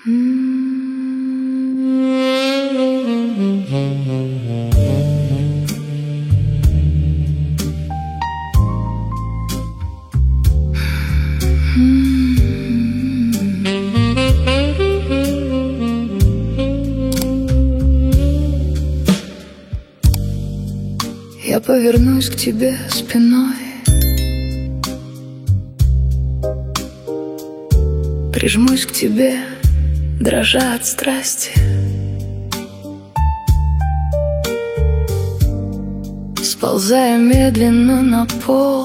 Я повернусь к тебе спиной, прижмусь к тебе, дрожа от страсти. Сползая медленно на пол,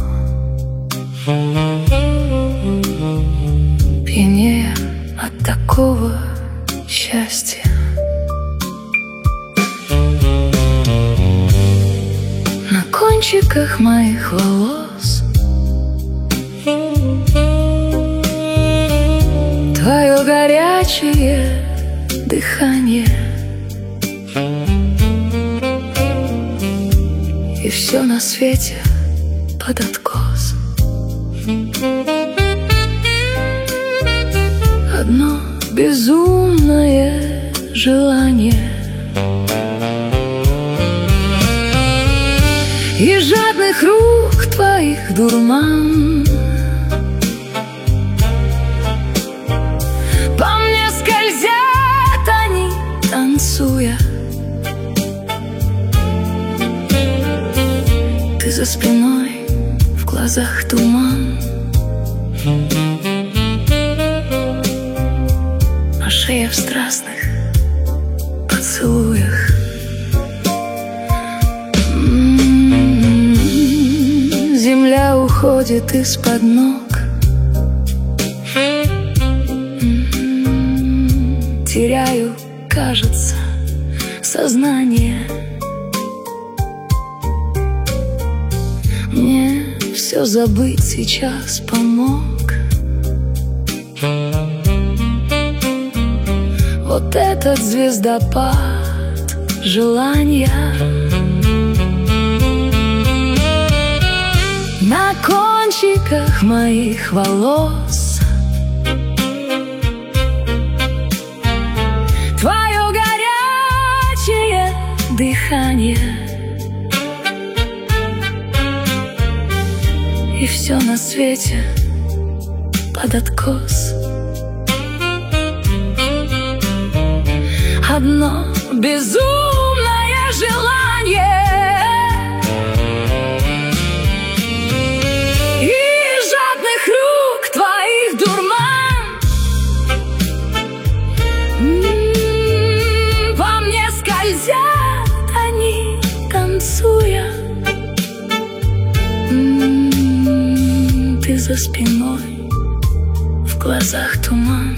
пьянея от такого счастья. На кончиках моих волос твое горячее дыхание, и все на свете под откос. Одно безумное желание и жадных рук твоих дурман. По мне скользят они, танцуя. Ты за спиной, в глазах туман, а шея в страстных поцелуях. Земля уходит из-под ног, теряю, кажется, сознание. Мне все забыть сейчас помог вот этот звездопад желания. На кончиках моих волос твое горячее дыхание, и все на свете под откос. Одно безумное желание и жадных рук твоих дурман. По мне скользят они, танцуя. Ты за спиной, в глазах туман,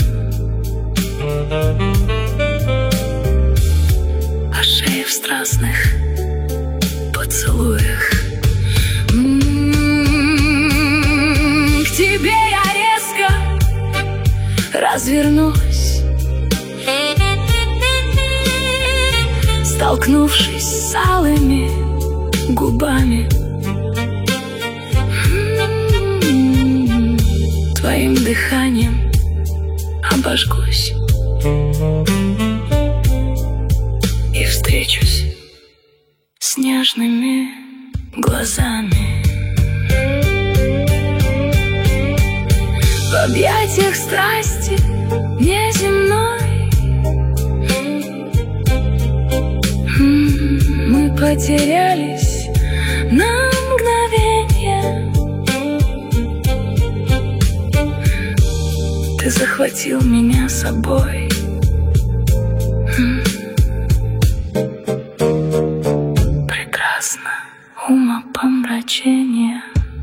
а шея в страстных поцелуях. К тебе я резко развернусь, столкнувшись с алыми губами. Твоим дыханием обожгусь и встречусь с нежными глазами. В объятиях страсти неземной мы потерялись на мгновенье. Ты захватил меня с собой. Прекрасно, умопомрачение.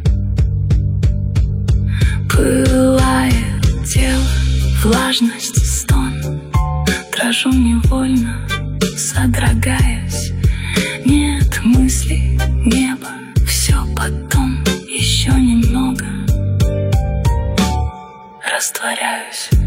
Пылает тело, влажность, стон. Дрожу невольно, содрогаясь. Нет мыслей, небо, все потом, еще немного. Растворяюсь